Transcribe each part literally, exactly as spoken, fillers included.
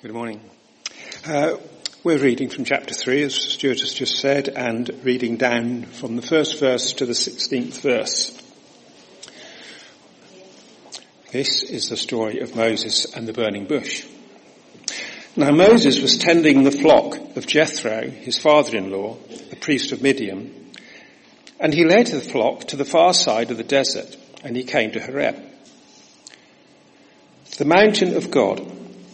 Good morning. Uh, we're reading from chapter three, as Stuart has just said, and reading down from the first verse to the sixteenth verse. This is the story of Moses and the burning bush. Now Moses was tending the flock of Jethro, his father-in-law, the priest of Midian, and he led the flock to the far side of the desert, and he came to Horeb, the mountain of God.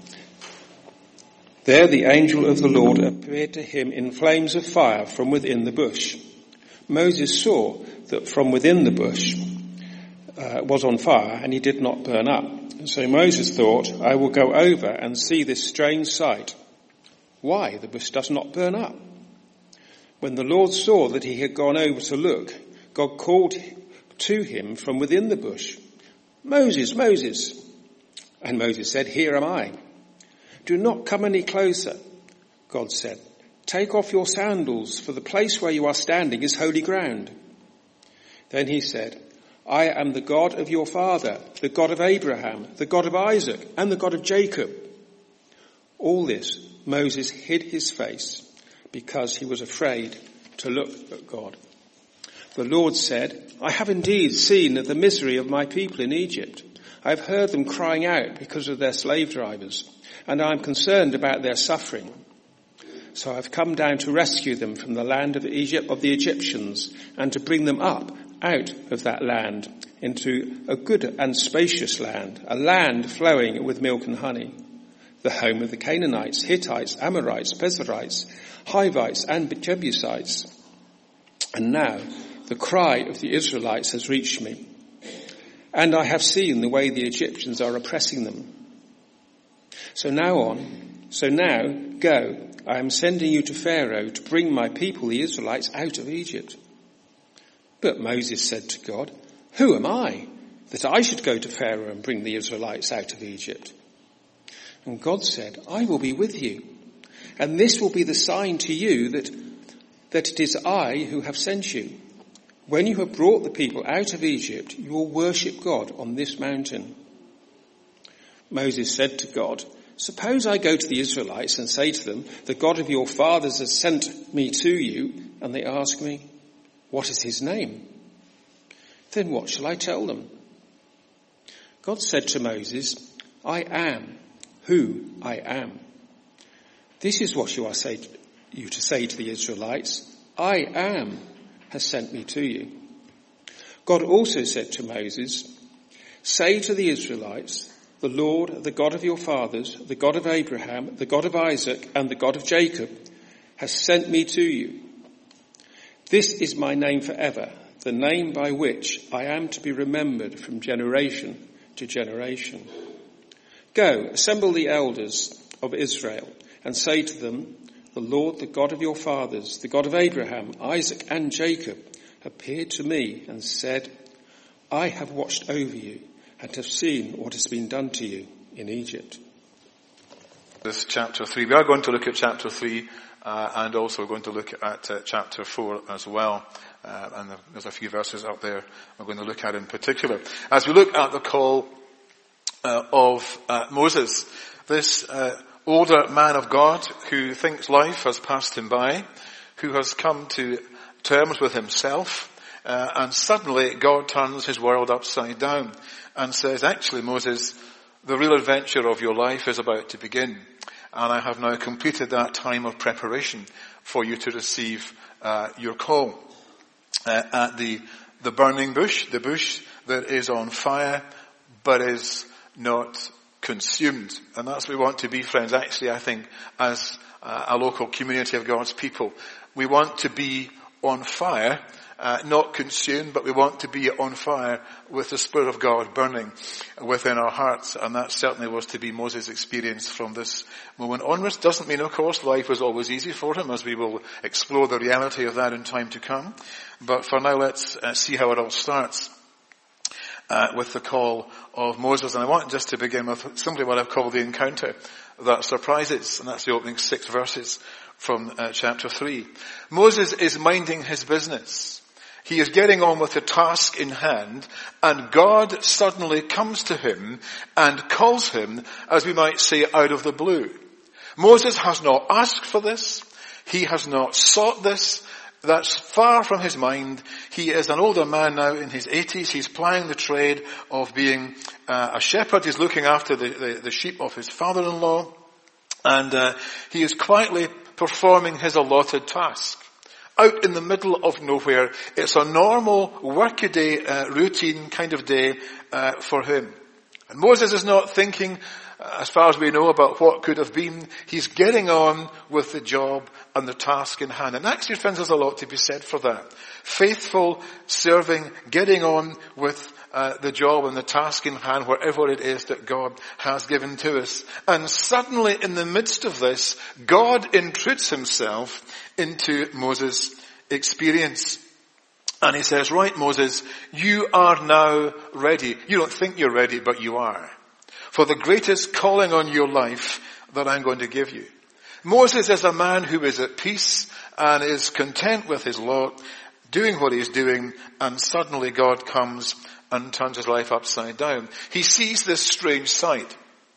There the angel of the Lord appeared to him in flames of fire from within the bush. Moses saw that from within the bush uh, was on fire, and he did not burn up. So Moses thought, I will go over and see this strange sight. Why the bush does not burn up? When the Lord saw that he had gone over to look, God called to him from within the bush, Moses, Moses. And Moses said, Here am I. Do not come any closer, God said. Take off your sandals, for the place where you are standing is holy ground. Then he said, I am the God of your father, the God of Abraham, the God of Isaac, and the God of Jacob. All this Moses hid his face because he was afraid to look at God. The Lord said, I have indeed seen the misery of my people in Egypt. I have heard them crying out because of their slave drivers, and I am concerned about their suffering. So I have come down to rescue them from the land of Egypt, of the Egyptians, and to bring them up out of that land into a good and spacious land, a land flowing with milk and honey, the home of the Canaanites, Hittites, Amorites, Perizzites, Hivites, and Jebusites. And now the cry of the Israelites has reached me, and I have seen the way the Egyptians are oppressing them. So now on, so now go, I am sending you to Pharaoh to bring my people, the Israelites, out of Egypt. But Moses said to God, Who am I, that I should go to Pharaoh and bring the Israelites out of Egypt? And God said, I will be with you, and this will be the sign to you that, that it is I who have sent you. When you have brought the people out of Egypt, you will worship God on this mountain. Moses said to God, Suppose I go to the Israelites and say to them, The God of your fathers has sent me to you, and they ask me, What is his name? Then what shall I tell them? God said to Moses, I am who I am. This is what you are say to, you to say to the Israelites, I am has sent me to you. God also said to Moses, Say to the Israelites, The Lord, the God of your fathers, the God of Abraham, the God of Isaac, and the God of Jacob, has sent me to you. This is my name forever, the name by which I am to be remembered from generation to generation. Go, assemble the elders of Israel, and say to them, The Lord, the God of your fathers, the God of Abraham, Isaac, and Jacob, appeared to me and said, I have watched over you and have seen what has been done to you in Egypt. This chapter three. We are going to look at chapter three, uh, and also we're going to look at uh, chapter four as well. Uh, and there's a few verses up there we're going to look at in particular. As we look at the call uh, of uh, Moses, this uh, older man of God who thinks life has passed him by, who has come to terms with himself, uh, and suddenly God turns his world upside down and says, actually, Moses, the real adventure of your life is about to begin. And I have now completed that time of preparation for you to receive uh, your call. Uh, at the, the burning bush, the bush that is on fire, but is not consumed. And that's what we want to be, friends, actually, I think, as uh, a local community of God's people. We want to be on fire, Uh, not consumed, but we want to be on fire with the Spirit of God burning within our hearts. And that certainly was to be Moses' experience from this moment onwards. Doesn't mean, of course, life was always easy for him, as we will explore the reality of that in time to come. But for now, let's uh, see how it all starts uh, with the call of Moses. And I want just to begin with simply what I've called the encounter that surprises. And that's the opening six verses from uh, chapter three. Moses is minding his business. He is getting on with the task in hand, and God suddenly comes to him and calls him, as we might say, out of the blue. Moses has not asked for this. He has not sought this. That's far from his mind. He is an older man now in his eighties. He's plying the trade of being uh, a shepherd. He's looking after the, the, the sheep of his father-in-law. And uh, he is quietly performing his allotted task. Out in the middle of nowhere. It's a normal workaday uh, routine kind of day uh, for him. And Moses is not thinking, uh, as far as we know, about what could have been. He's getting on with the job and the task in hand. And actually, friends, there's a lot to be said for that. Faithful serving, getting on with uh, the job and the task in hand, wherever it is that God has given to us. And suddenly, in the midst of this, God intrudes himself into Moses' experience. And he says, right, Moses, you are now ready. You don't think you're ready, but you are. For the greatest calling on your life that I'm going to give you. Moses is a man who is at peace and is content with his lot, doing what he's doing, and suddenly God comes and turns his life upside down. He sees this strange sight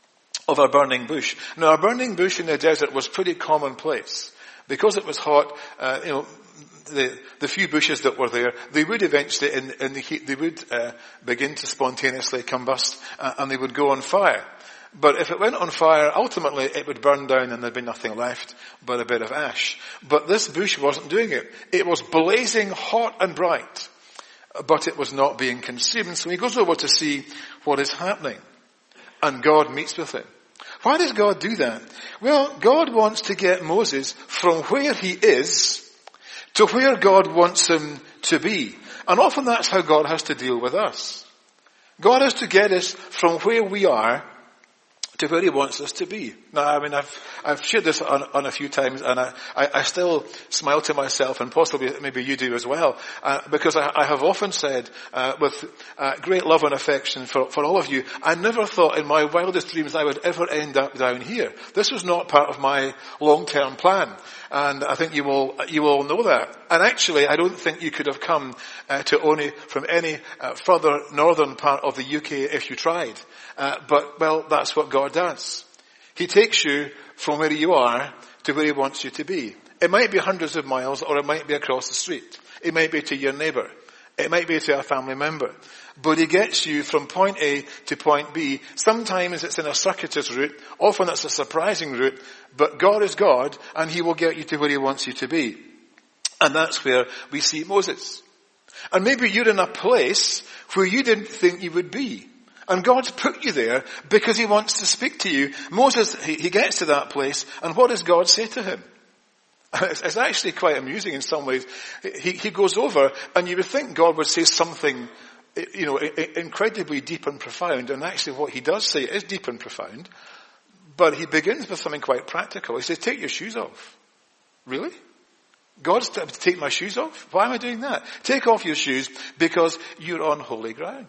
of a burning bush. Now, a burning bush in the desert was pretty commonplace. Because it was hot, uh, you know, the, the few bushes that were there, they would eventually, in, in the heat, they would uh, begin to spontaneously combust uh, and they would go on fire. But if it went on fire, ultimately it would burn down and there'd be nothing left but a bit of ash. But this bush wasn't doing it. It was blazing hot and bright, but it was not being consumed. So he goes over to see what is happening. And God meets with him. Why does God do that? Well, God wants to get Moses from where he is to where God wants him to be. And often that's how God has to deal with us. God has to get us from where we are to where he wants us to be. Now, I mean, I've, I've shared this on, on a few times, and I, I, I still smile to myself, and possibly maybe you do as well, uh, because I, I have often said, uh, with uh, great love and affection for, for all of you, I never thought in my wildest dreams I would ever end up down here. This was not part of my long-term plan, and I think you will, you all know that. And actually, I don't think you could have come uh, to Oni from any uh, further northern part of the U K if you tried. Uh, but, well, that's what God does. He takes you from where you are to where he wants you to be. It might be hundreds of miles, or it might be across the street. It might be to your neighbour. It might be to a family member. But he gets you from point A to point B. Sometimes it's in a circuitous route. Often it's a surprising route. But God is God, and he will get you to where he wants you to be. And that's where we see Moses. And maybe you're in a place where you didn't think you would be. And God's put you there because he wants to speak to you. Moses, he, he gets to that place, and what does God say to him? It's, it's actually quite amusing in some ways. He, he goes over, and you would think God would say something, you know, incredibly deep and profound. And actually what he does say is deep and profound. But he begins with something quite practical. He says, take your shoes off. Really? God's to take my shoes off? Why am I doing that? Take off your shoes because you're on holy ground.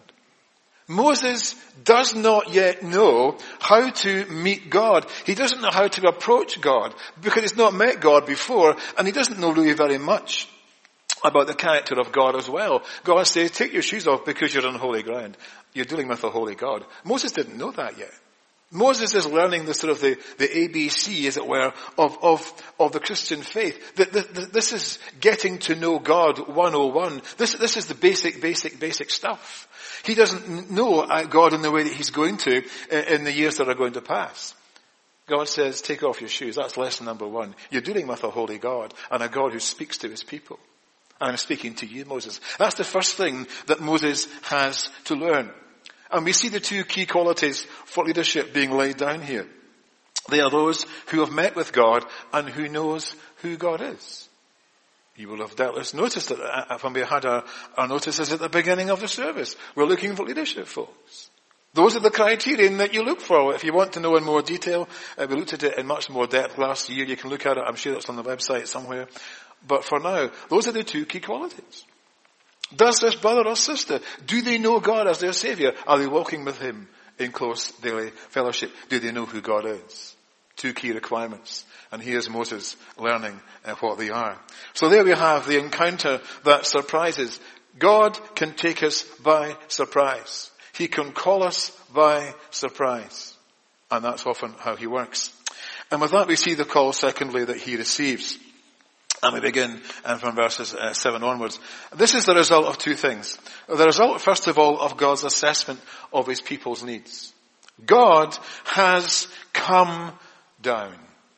Moses does not yet know how to meet God. He doesn't know how to approach God because he's not met God before, and he doesn't know really very much about the character of God as well. God says, take your shoes off because you're on holy ground. You're dealing with a holy God. Moses didn't know that yet. Moses is learning the sort of the, the A B C, as it were, of, of, of the Christian faith. The, the, the, this is getting to know God one oh one. This, this is the basic, basic, basic stuff. He doesn't know God in the way that he's going to in the years that are going to pass. God says, take off your shoes. That's lesson number one. You're dealing with a holy God and a God who speaks to his people. And I'm speaking to you, Moses. That's the first thing that Moses has to learn. And we see the two key qualities for leadership being laid down here. They are those who have met with God and who knows who God is. You will have doubtless noticed that when we had our, our notices at the beginning of the service. We're looking for leadership, folks. Those are the criterion that you look for. If you want to know in more detail, uh, we looked at it in much more depth last year. You can look at it. I'm sure it's on the website somewhere. But for now, those are the two key qualities. Does this brother or sister, do they know God as their Savior? Are they walking with him in close daily fellowship? Do they know who God is? Two key requirements. And here's Moses learning uh, what they are. So there we have the encounter that surprises. God can take us by surprise. He can call us by surprise. And that's often how he works. And with that we see the call, secondly, that he receives. And we begin uh, from verses uh, seven onwards. This is the result of two things. The result, first of all, of God's assessment of his people's needs. God has come down.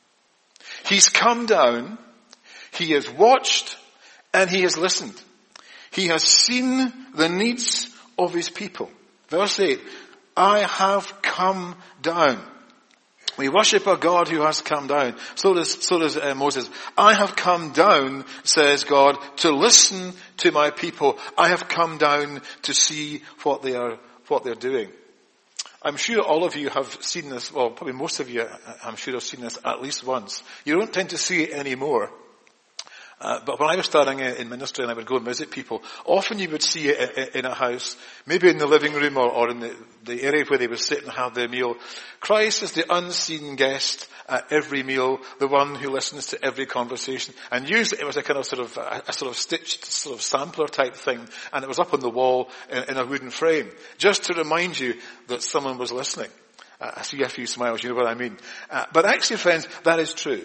He's come down, he has watched, and he has listened. He has seen the needs of his people. Verse eight, I have come down. We worship a God who has come down. So does, so does uh, Moses. I have come down, says God, to listen to my people. I have come down to see what they are, what they're doing. I'm sure all of you have seen this, well, probably most of you, I'm sure have seen this at least once. You don't tend to see it anymore. Uh, but when I was starting in ministry and I would go and visit people, often you would see it in a house, maybe in the living room or, or in the, the area where they would sit and have their meal. Christ is the unseen guest at every meal, the one who listens to every conversation. And usually it was a kind of sort of, a, a sort of stitched sort of sampler type thing, and it was up on the wall in, in a wooden frame, just to remind you that someone was listening. Uh, I see a few smiles, you know what I mean. Uh, but actually, friends, that is true.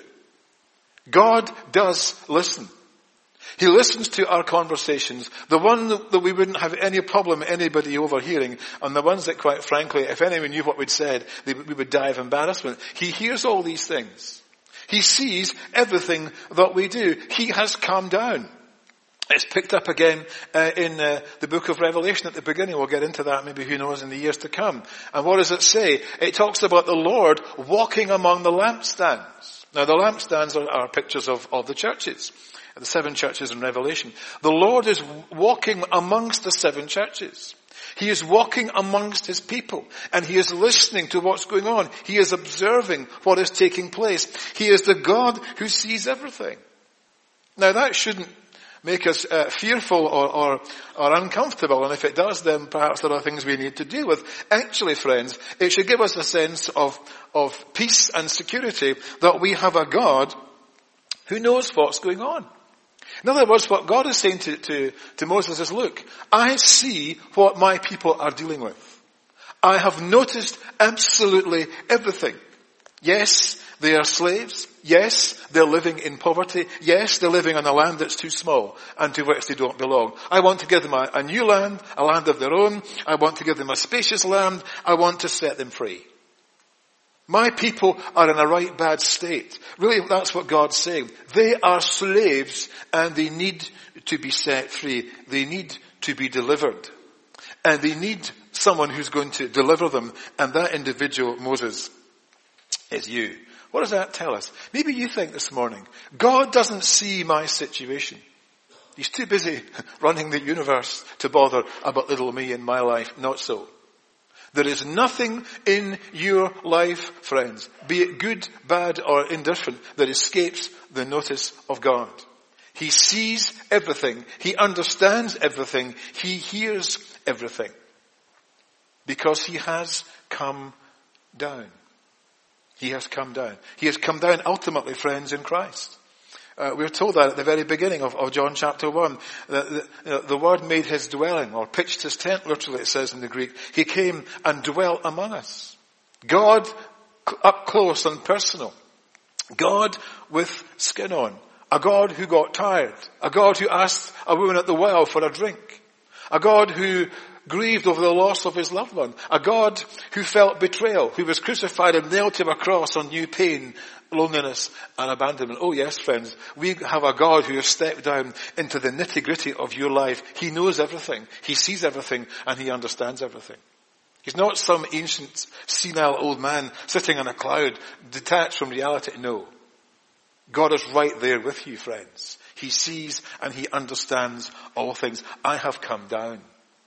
God does listen. He listens to our conversations, the one that we wouldn't have any problem anybody overhearing, and the ones that, quite frankly, if anyone knew what we'd said, they, we would die of embarrassment. He hears all these things. He sees everything that we do. He has come down. It's picked up again uh, in uh, the book of Revelation at the beginning. We'll get into that maybe, who knows, in the years to come. And what does it say? It talks about the Lord walking among the lampstands. Now the lampstands are, are pictures of, of the churches, the seven churches in Revelation. The Lord is walking amongst the seven churches. He is walking amongst his people, and he is listening to what's going on. He is observing what is taking place. He is the God who sees everything. Now that shouldn't make us uh, fearful or, or, or uncomfortable, and if it does, then perhaps there are things we need to deal with. Actually, friends, it should give us a sense of, of peace and security that we have a God who knows what's going on. In other words, what God is saying to, to, to Moses is, look, I see what my people are dealing with. I have noticed absolutely everything. Yes, they are slaves. Yes, they're living in poverty. Yes, they're living on a land that's too small and to which they don't belong. I want to give them a, a new land, a land of their own. I want to give them a spacious land. I want to set them free. My people are in a right bad state. Really, that's what God's saying. They are slaves and they need to be set free. They need to be delivered. And they need someone who's going to deliver them. And that individual, Moses, is you. What does that tell us? Maybe you think this morning, God doesn't see my situation. He's too busy running the universe to bother about little me in my life. Not so. There is nothing in your life, friends, be it good, bad, or indifferent, that escapes the notice of God. He sees everything. He understands everything. He hears everything. Because he has come down. He has come down. He has come down ultimately, friends, in Christ. Uh, we were told that at the very beginning of, of John chapter one. That the, you know, the Word made his dwelling, or pitched his tent, literally it says in the Greek. He came and dwelt among us. God up close and personal. God with skin on. A God who got tired. A God who asked a woman at the well for a drink. A God who grieved over the loss of his loved one. A God who felt betrayal, who was crucified and nailed to a cross and knew pain, loneliness and abandonment. Oh yes, friends, we have a God who has stepped down into the nitty-gritty of your life. He knows everything. He sees everything and he understands everything. He's not some ancient, senile old man sitting on a cloud, detached from reality. No. God is right there with you, friends. He sees and he understands all things. I have come down.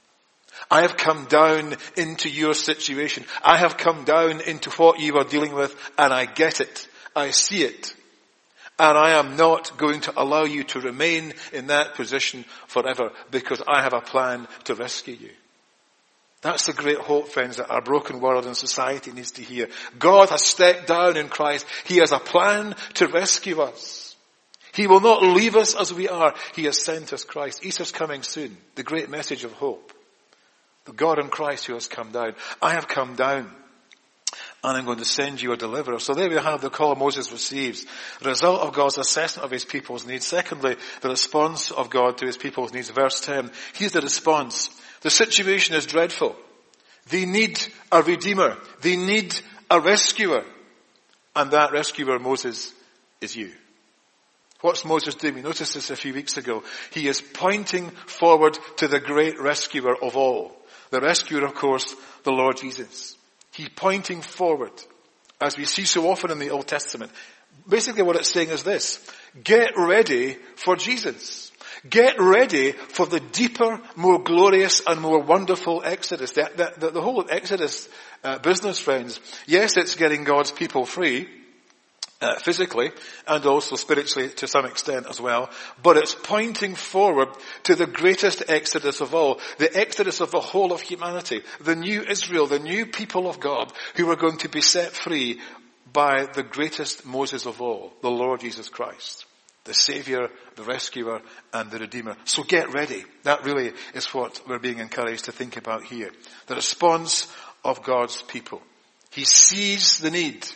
I have come down into your situation. I have come down into what you are dealing with, and I get it. I see it. And I am not going to allow you to remain in that position forever, because I have a plan to rescue you. That's the great hope, friends, that our broken world and society needs to hear. God has stepped down in Christ. He has a plan to rescue us. He will not leave us as we are. He has sent us Christ. Easter's coming soon. The great message of hope. The God in Christ who has come down. I have come down. and I'm going to send you a deliverer. So there we have the call Moses receives. The result of God's assessment of his people's needs. Secondly, the response of God to his people's needs. Verse ten. Here's the response. The situation is dreadful. They need a redeemer. They need a rescuer. And that rescuer, Moses, is you. What's Moses doing? We noticed this a few weeks ago. He is pointing forward to the great rescuer of all. The rescuer, of course, the Lord Jesus. He's pointing forward, as we see so often in the Old Testament. Basically what it's saying is this. Get ready for Jesus. Get ready for the deeper, more glorious and more wonderful Exodus. The, the, the, the whole Exodus uh, business, friends, yes, it's getting God's people free, uh, physically and also spiritually to some extent as well, but it's pointing forward to the greatest Exodus of all, the Exodus of the whole of humanity, the new Israel, the new people of God who are going to be set free by the greatest Moses of all, the Lord Jesus Christ. The Savior, the Rescuer, and the Redeemer. So get ready. That really is what we're being encouraged to think about here. The response of God's people. He sees the need,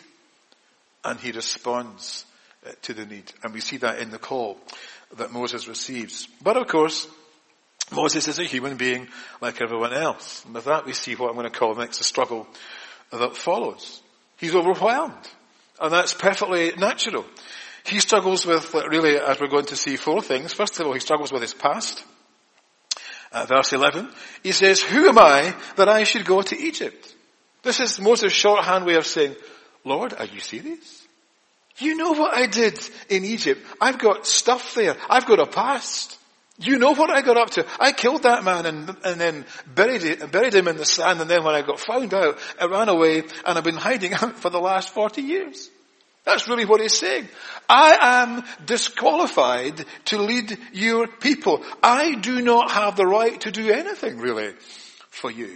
and he responds to the need. And we see that in the call that Moses receives. But of course, Moses is a human being like everyone else. And with that we see what I'm going to call next the struggle that follows. He's overwhelmed. And that's perfectly natural. He struggles with, really, as we're going to see, four things. First of all, he struggles with his past. Uh, verse eleven, he says, who am I that I should go to Egypt? This is Moses' shorthand way of saying, Lord, are you serious? You know what I did in Egypt. I've got stuff there. I've got a past. You know what I got up to. I killed that man and, and then buried, it, buried him in the sand, and then when I got found out, I ran away and I've been hiding out for the last forty years. That's really what he's saying. I am disqualified to lead your people. I do not have the right to do anything, really, for you.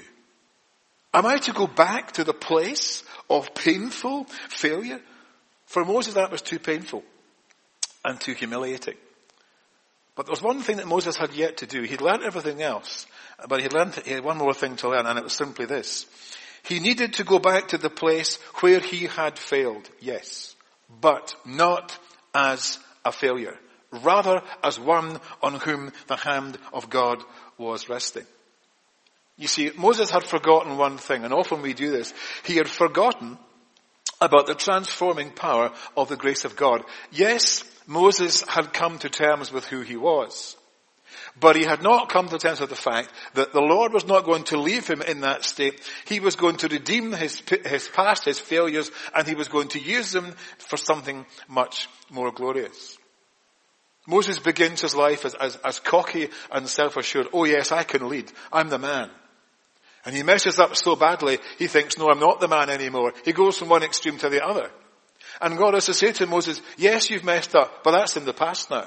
Am I to go back to the place of painful failure? For Moses, that was too painful and too humiliating. But there was one thing that Moses had yet to do. He'd learned everything else, but he learned, he had one more thing to learn, and it was simply this. He needed to go back to the place where he had failed, yes, but not as a failure, rather as one on whom the hand of God was resting. You see, Moses had forgotten one thing, and often we do this. He had forgotten about the transforming power of the grace of God. Yes, Moses had come to terms with who he was. But he had not come to terms with the fact that the Lord was not going to leave him in that state. He was going to redeem his, his past, his failures, and he was going to use them for something much more glorious. Moses begins his life as, as, as cocky and self-assured. Oh yes, I can lead. I'm the man. And he messes up so badly, he thinks, no, I'm not the man anymore. He goes from one extreme to the other. And God has to say to Moses, yes, you've messed up, but that's in the past now.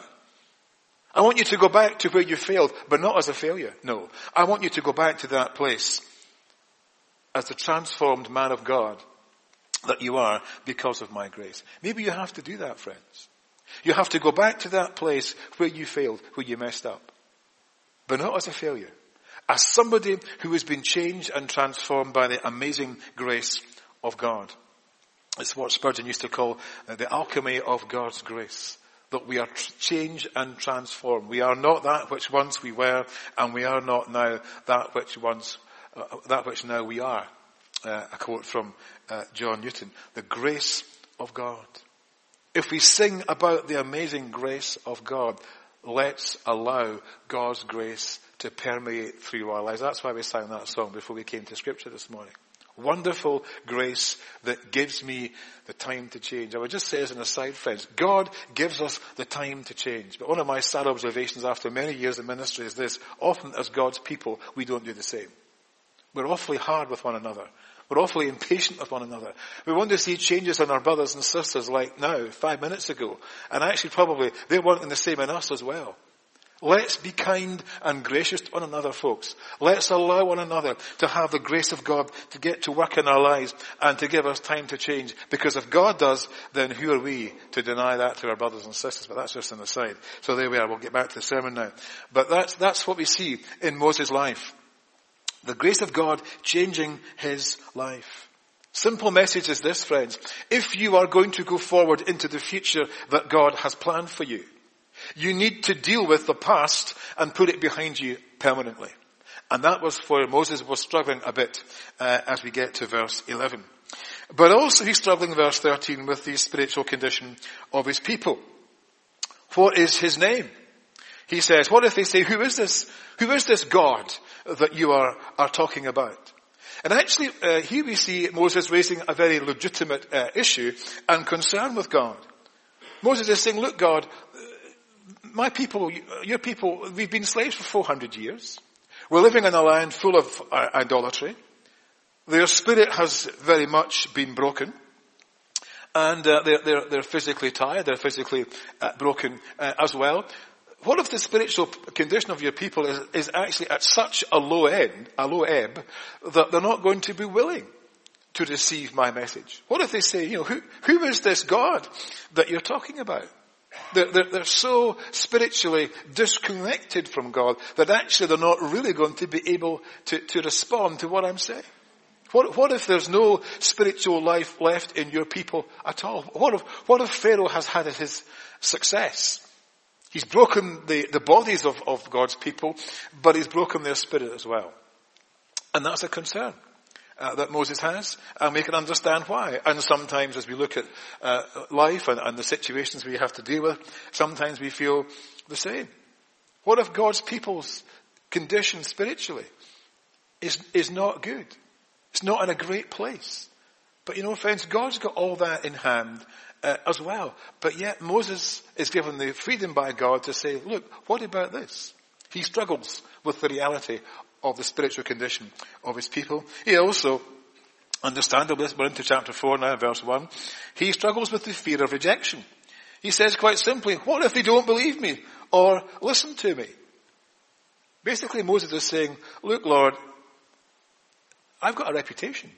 I want you to go back to where you failed, but not as a failure. No. I want you to go back to that place as the transformed man of God that you are because of my grace. Maybe you have to do that, friends. You have to go back to that place where you failed, where you messed up. But not as a failure. As somebody who has been changed and transformed by the amazing grace of God. It's what Spurgeon used to call the alchemy of God's grace. That we are changed and transformed. We are not that which once we were, and we are not now that which once, uh, that which now we are. Uh, a quote from uh, John Newton. The grace of God. If we sing about the amazing grace of God, let's allow God's grace to permeate through our lives. That's why we sang that song before we came to Scripture this morning. Wonderful grace that gives me the time to change. I would just say as an aside, friends, God gives us the time to change. But one of my sad observations after many years in ministry is this. Often as God's people, we don't do the same. We're awfully hard with one another. We're awfully impatient with one another. We want to see changes in our brothers and sisters like now, five minutes ago. And actually probably they're wanting the same in us as well. Let's be kind and gracious to one another, folks. Let's allow one another to have the grace of God to get to work in our lives and to give us time to change. Because if God does, then who are we to deny that to our brothers and sisters? But that's just an aside. So there we are. We'll get back to the sermon now. But that's, that's what we see in Moses' life. The grace of God changing his life. Simple message is this, friends. If you are going to go forward into the future that God has planned for you, you need to deal with the past and put it behind you permanently. And that was where Moses was struggling a bit uh, as we get to verse eleven. But also he's struggling, verse thirteen, with the spiritual condition of his people. What is his name? He says, what if they say, who is this? Who is this God that you are, are talking about? And actually, uh, here we see Moses raising a very legitimate uh, issue and concern with God. Moses is saying, look, God, my people, your people, we've been slaves for four hundred years. We're living in a land full of uh, idolatry. Their spirit has very much been broken. And uh, they're, they're, they're physically tired. They're physically uh, broken uh, as well. What if the spiritual condition of your people is, is actually at such a low end, a low ebb, that they're not going to be willing to receive my message? What if they say, you know, who, who is this God that you're talking about? They're, they're, they're so spiritually disconnected from God that actually they're not really going to be able to, to respond to what I'm saying. What, what if there's no spiritual life left in your people at all? What if, what if Pharaoh has had his success? He's broken the, the bodies of, of God's people, but he's broken their spirit as well. And that's a concern uh, that Moses has, and we can understand why. And sometimes as we look at uh, life and, and the situations we have to deal with, sometimes we feel the same. What if God's people's condition spiritually is, is not good? It's not in a great place. But you know, friends, God's got all that in hand uh, as well. But yet Moses is given the freedom by God to say, look, what about this? He struggles with the reality of the spiritual condition of his people. He also, understandably, we're into chapter four now, verse one, he struggles with the fear of rejection. He says quite simply, what if they don't believe me or listen to me? Basically, Moses is saying, look, Lord, I've got a reputation.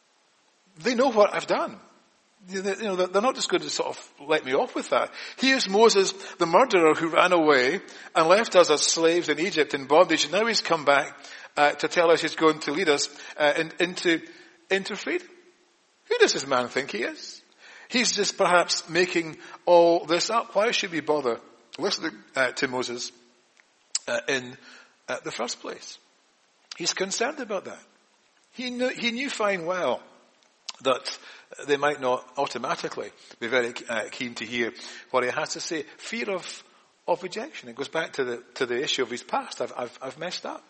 They know what I've done. You know, they're not just going to sort of let me off with that. Here's Moses, the murderer who ran away and left us as slaves in Egypt in bondage. And now he's come back uh, to tell us he's going to lead us uh, in, into, into freedom. Who does this man think he is? He's just perhaps making all this up. Why should we bother listening uh, to Moses uh, in uh, the first place? He's concerned about that. He knew, he knew fine well that they might not automatically be very uh, keen to hear what he has to say. Fear of, of rejection. It goes back to the, to the issue of his past. I've, I've, I've messed up.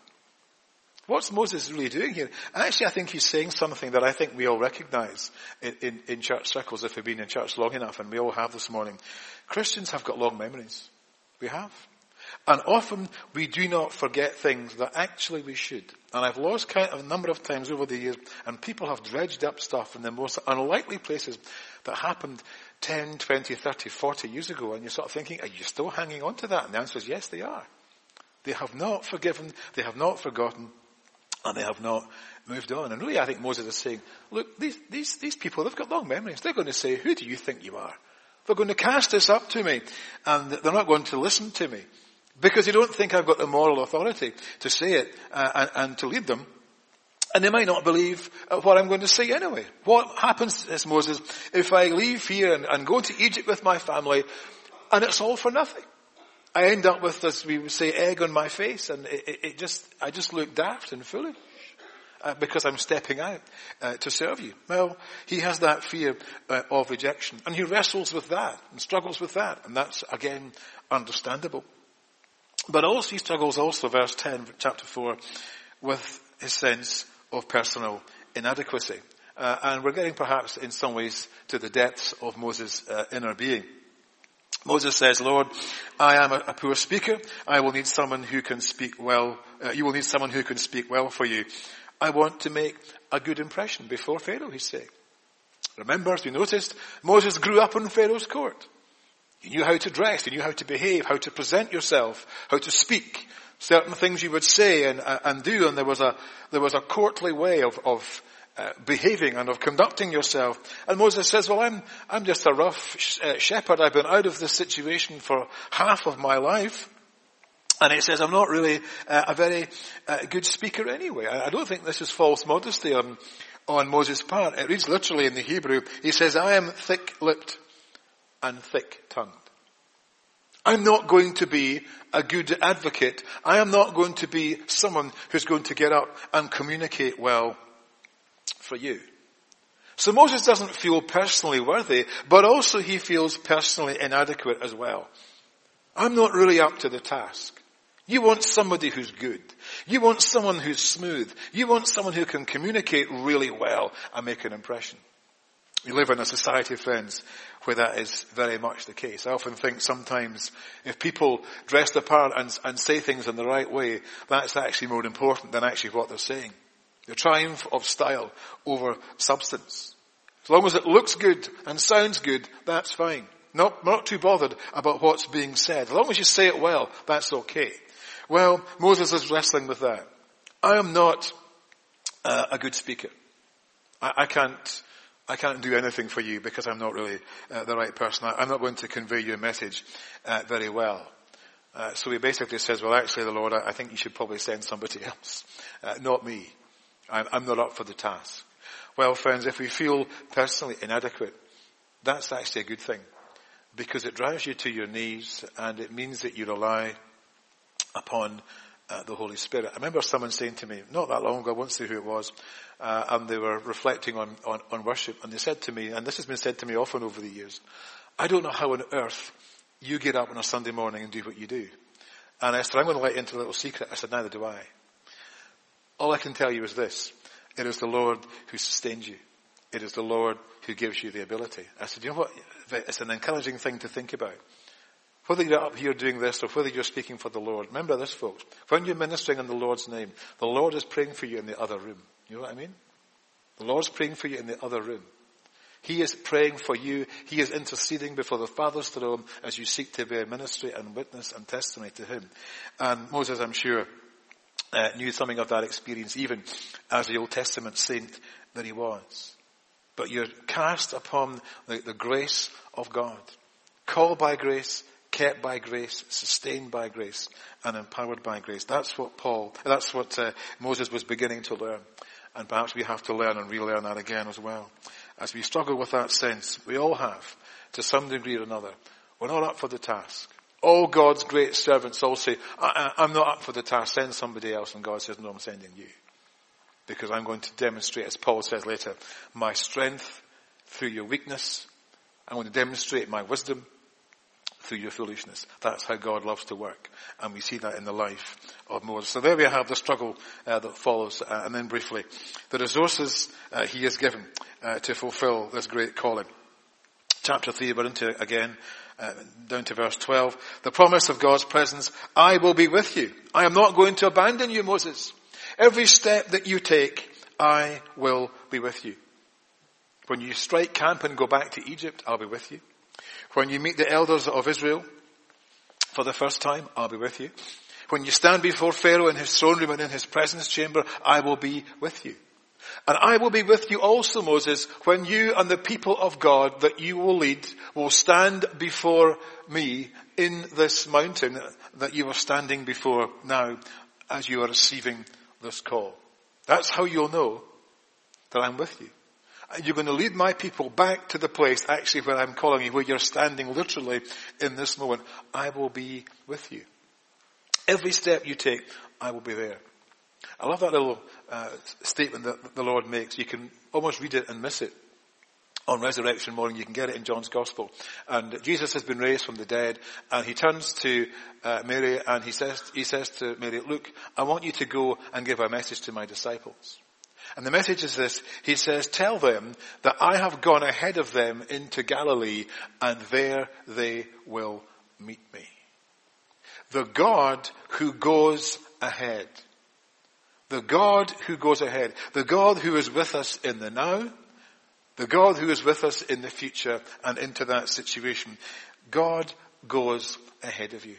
What's Moses really doing here? Actually, I think he's saying something that I think we all recognize in, in, in church circles if we've been in church long enough, and we all have this morning. Christians have got long memories. We have. And often we do not forget things that actually we should. And I've lost count of a number of times over the years, and people have dredged up stuff in the most unlikely places that happened ten, twenty, thirty, forty years ago. And you're sort of thinking, are you still hanging on to that? And the answer is yes, they are. They have not forgiven, they have not forgotten, and they have not moved on. And really I think Moses is saying, look, these, these, these people, they've got long memories. They're going to say, who do you think you are? They're going to cast this up to me, and they're not going to listen to me. Because they don't think I've got the moral authority to say it uh, and, and to lead them. And they might not believe uh, what I'm going to say anyway. What happens, as Moses, if I leave here and, and go to Egypt with my family and it's all for nothing? I end up with, as we would say, egg on my face, and it, it, it just, I just look daft and foolish uh, because I'm stepping out uh, to serve you. Well, he has that fear uh, of rejection, and he wrestles with that and struggles with that, and that's, again, understandable. But also he struggles also, verse ten, chapter four, with his sense of personal inadequacy. Uh, and we're getting perhaps in some ways to the depths of Moses' uh, inner being. Moses says, Lord, I am a, a poor speaker. I will need someone who can speak well. Uh, you will need someone who can speak well for you. I want to make a good impression before Pharaoh, he's saying. Remember, as we noticed, Moses grew up in Pharaoh's court. You knew how to dress, you knew how to behave, how to present yourself, how to speak, certain things you would say and, uh, and do, and there was a, there was a courtly way of, of uh, behaving and of conducting yourself. And Moses says, well, I'm, I'm just a rough sh- uh, shepherd. I've been out of this situation for half of my life. And it says, I'm not really uh, a very uh, good speaker anyway. I, I don't think this is false modesty on, on Moses' part. It reads literally in the Hebrew, he says, I am thick-lipped and thick-tongued. I'm not going to be a good advocate. I am not going to be someone who's going to get up and communicate well for you. So Moses doesn't feel personally worthy, but also he feels personally inadequate as well. I'm not really up to the task. You want somebody who's good. You want someone who's smooth. You want someone who can communicate really well and make an impression. We live in a society, friends, where that is very much the case. I often think sometimes if people dress the part and, and say things in the right way, that's actually more important than actually what they're saying. The triumph of style over substance. As long as it looks good and sounds good, that's fine. Not, not too bothered about what's being said. As long as you say it well, that's okay. Well, Moses is wrestling with that. I am not uh, a good speaker. I, I can't, I can't do anything for you because I'm not really uh, the right person. I, I'm not going to convey your message uh, very well. Uh, so he basically says, well, actually, the Lord, I, I think you should probably send somebody else, uh, not me. I'm, I'm not up for the task. Well, friends, if we feel personally inadequate, that's actually a good thing because it drives you to your knees and it means that you rely upon uh, the Holy Spirit. I remember someone saying to me, not that long ago, I won't say who it was, uh, and they were reflecting on, on, on worship, and they said to me, and this has been said to me often over the years, I don't know how on earth you get up on a Sunday morning and do what you do. And I said, I'm going to let you into a little secret. I said, neither do I. All I can tell you is this. It is the Lord who sustains you. It is the Lord who gives you the ability. I said, you know what? It's an encouraging thing to think about. Whether you're up here doing this or whether you're speaking for the Lord, remember this, folks. When you're ministering in the Lord's name, the Lord is praying for you in the other room. You know what I mean? The Lord's praying for you in the other room. He is praying for you. He is interceding before the Father's throne as you seek to bear ministry and witness and testimony to Him. And Moses, I'm sure, uh, knew something of that experience, even as the Old Testament saint that he was. But you're cast upon the, the grace of God. Called by grace, kept by grace, sustained by grace, and empowered by grace. That's what Paul, that's what uh, Moses was beginning to learn. And perhaps we have to learn and relearn that again as well. As we struggle with that sense, we all have, to some degree or another. We're not up for the task. All God's great servants all say, I, I, I'm not up for the task, send somebody else. And God says, no, I'm sending you. Because I'm going to demonstrate, as Paul says later, my strength through your weakness. I'm going to demonstrate my wisdom through your foolishness. That's how God loves to work. And we see that in the life of Moses. So there we have the struggle uh, that follows. Uh, and then briefly, the resources uh, he is given uh, to fulfill this great calling. Chapter three, we're into again, uh, down to verse twelve. The promise of God's presence, I will be with you. I am not going to abandon you, Moses. Every step that you take, I will be with you. When you strike camp and go back to Egypt, I'll be with you. When you meet the elders of Israel for the first time, I'll be with you. When you stand before Pharaoh in his throne room and in his presence chamber, I will be with you. And I will be with you also, Moses, when you and the people of God that you will lead will stand before me in this mountain that you are standing before now as you are receiving this call. That's how you'll know that I'm with you. You're going to lead my people back to the place actually where I'm calling you, where you're standing literally in this moment. I will be with you. Every step you take, I will be there. I love that little uh, statement that the Lord makes. You can almost read it and miss it. On resurrection morning, you can get it in John's Gospel. And Jesus has been raised from the dead, and he turns to uh, Mary and he says, he says to Mary, look, I want you to go and give a message to my disciples. And the message is this. He says, tell them that I have gone ahead of them into Galilee, and there they will meet me. The God who goes ahead. The God who goes ahead. The God who is with us in the now. The God who is with us in the future and into that situation. God goes ahead of you.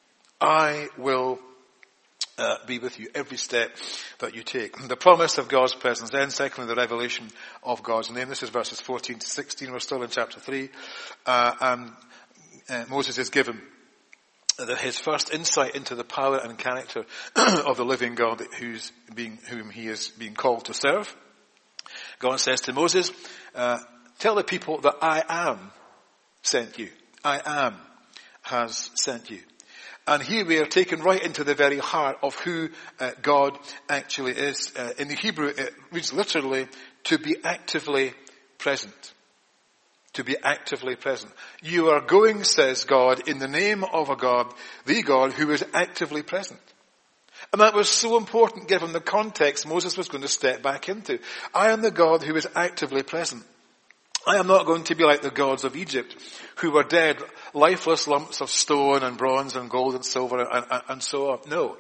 I will Uh, be with you every step that you take. The promise of God's presence. Then secondly, the revelation of God's name. This is verses fourteen to sixteen. We're still in chapter three. Uh, and uh, Moses is given the, his first insight into the power and character of the living God who's being, whom he is being called to serve. God says to Moses, uh, tell the people that I am sent you. I am has sent you. And here we are taken right into the very heart of who uh, God actually is. Uh, in the Hebrew, it reads literally, to be actively present. To be actively present. You are going, says God, in the name of a God, the God who is actively present. And that was so important given the context Moses was going to step back into. I am the God who is actively present. I am not going to be like the gods of Egypt, who were dead, lifeless lumps of stone and bronze and gold and silver and, and, and so on. No.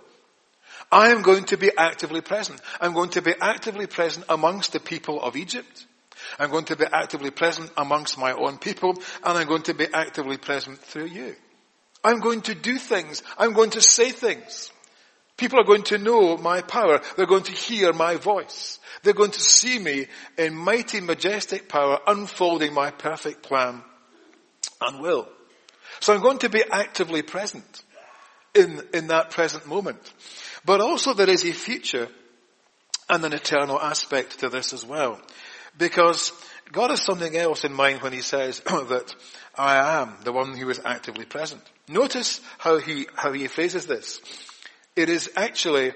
I am going to be actively present. I'm going to be actively present amongst the people of Egypt. I'm going to be actively present amongst my own people, and I'm going to be actively present through you. I'm going to do things. I'm going to say things. People are going to know my power. They're going to hear my voice. They're going to see me in mighty, majestic power, unfolding my perfect plan and will. So I'm going to be actively present in, in that present moment. But also there is a future and an eternal aspect to this as well. Because God has something else in mind when he says that I am the one who is actively present. Notice how he, how he phrases this. It is actually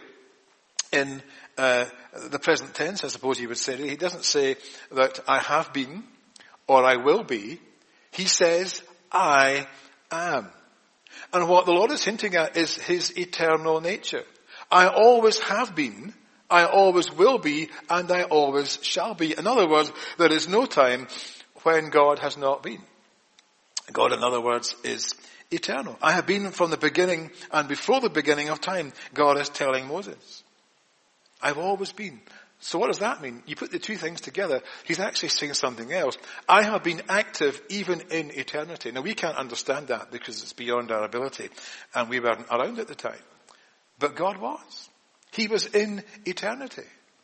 in uh, the present tense, I suppose you would say. He doesn't say that I have been or I will be. He says, I am. And what the Lord is hinting at is his eternal nature. I always have been, I always will be, and I always shall be. In other words, there is no time when God has not been. God, in other words, is eternal. I have been from the beginning and before the beginning of time, God is telling Moses. I've always been. So what does that mean? You put the two things together, he's actually saying something else. I have been active even in eternity. Now we can't understand that because it's beyond our ability and we weren't around at the time. But God was. He was in eternity.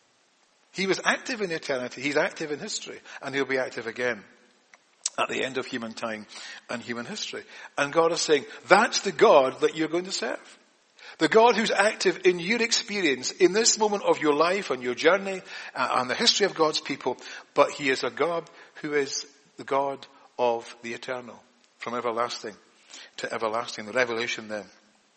He was active in eternity. He's active in history and he'll be active again at the end of human time and human history. And God is saying, that's the God that you're going to serve. The God who's active in your experience, in this moment of your life and your journey uh, and the history of God's people. But he is a God who is the God of the eternal, from everlasting to everlasting. The revelation then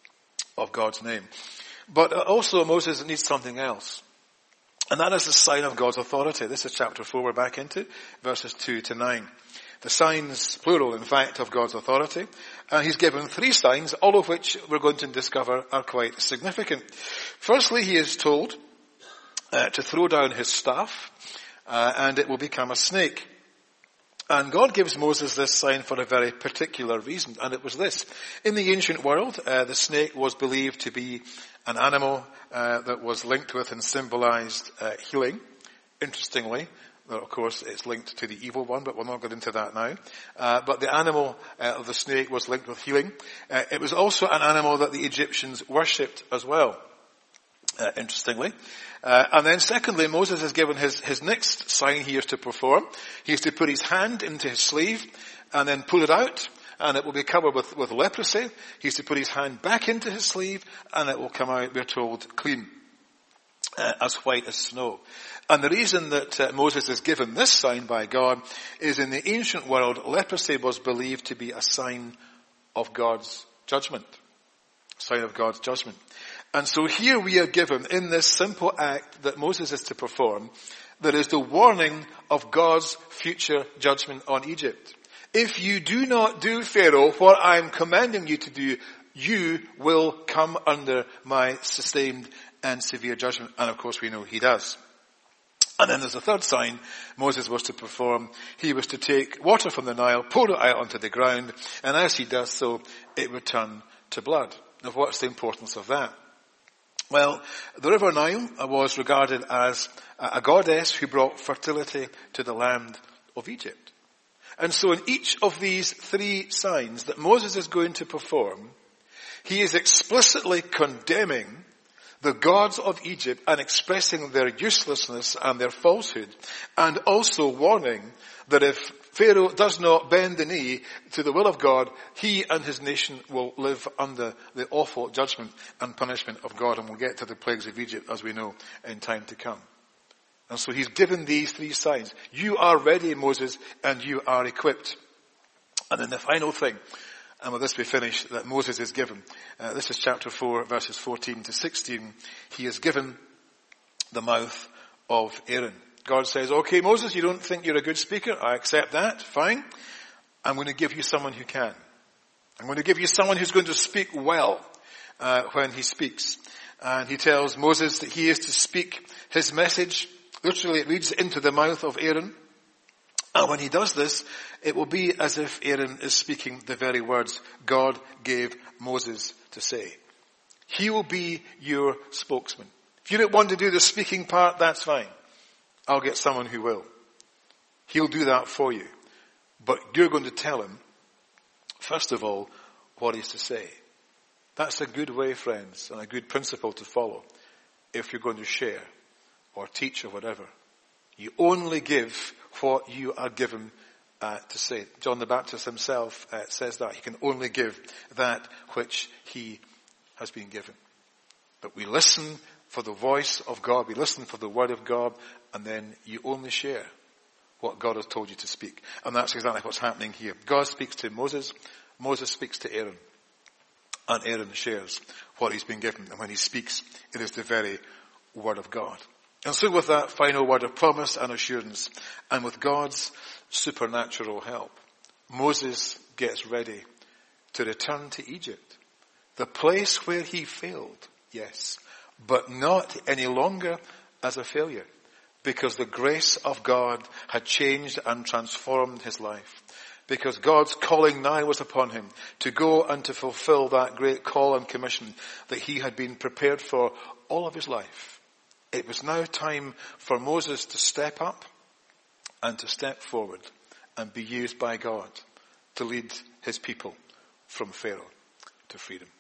of God's name. But also Moses needs something else. And that is the sign of God's authority. This is chapter four we're back into, verses two to nine. The signs, plural in fact, of God's authority. And he's given three signs, all of which we're going to discover are quite significant. Firstly, he is told uh, to throw down his staff, uh, and it will become a snake. And God gives Moses this sign for a very particular reason, and it was this. In the ancient world, uh, the snake was believed to be an animal uh, that was linked with and symbolized uh, healing. Interestingly, of course, it's linked to the evil one, but we'll not get into that now. Uh, but the animal uh, of the snake was linked with healing. Uh, it was also an animal that the Egyptians worshipped as well, uh, interestingly. Uh, and then secondly, Moses is given his, his next sign he is to perform. He is to put his hand into his sleeve and then pull it out, and it will be covered with, with leprosy. He is to put his hand back into his sleeve, and it will come out, we're told, clean, uh, as white as snow. And the reason that uh, Moses is given this sign by God is in the ancient world, leprosy was believed to be a sign of God's judgment. Sign of God's judgment. And so here we are given in this simple act that Moses is to perform, there is the warning of God's future judgment on Egypt. If you do not do, Pharaoh, what I am commanding you to do, you will come under my sustained and severe judgment. And of course we know he does. And then there's a third sign Moses was to perform. He was to take water from the Nile, pour it out onto the ground, and as he does so, it would turn to blood. Now what's the importance of that? Well, the river Nile was regarded as a goddess who brought fertility to the land of Egypt. And so in each of these three signs that Moses is going to perform, he is explicitly condemning the gods of Egypt and expressing their uselessness and their falsehood, and also warning that if Pharaoh does not bend the knee to the will of God, he and his nation will live under the awful judgment and punishment of God. And we'll get to the plagues of Egypt, as we know, in time to come. And so he's given these three signs. You are ready, Moses, and you are equipped. And then the final thing, and with this we finish, that Moses is given. Uh, this is chapter four, verses fourteen to sixteen. He is given the mouth of Aaron. God says, okay, Moses, you don't think you're a good speaker? I accept that. Fine. I'm going to give you someone who can. I'm going to give you someone who's going to speak well uh, when he speaks. And he tells Moses that he is to speak his message. Literally, it reads into the mouth of Aaron. And when he does this, it will be as if Aaron is speaking the very words God gave Moses to say. He will be your spokesman. If you don't want to do the speaking part, that's fine. I'll get someone who will. He'll do that for you. But you're going to tell him, first of all, what he's to say. That's a good way, friends, and a good principle to follow if you're going to share or teach or whatever. You only give what you are given uh, to say. John the Baptist himself uh, says that. He can only give that which he has been given. But we listen for the voice of God. We listen for the word of God. And then you only share what God has told you to speak. And that's exactly what's happening here. God speaks to Moses. Moses speaks to Aaron. And Aaron shares what he's been given. And when he speaks, it is the very word of God. And so with that final word of promise and assurance, and with God's supernatural help, Moses gets ready to return to Egypt. The place where he failed, yes, but not any longer as a failure. Because the grace of God had changed and transformed his life. Because God's calling now was upon him to go and to fulfill that great call and commission that he had been prepared for all of his life. It was now time for Moses to step up and to step forward and be used by God to lead his people from Pharaoh to freedom.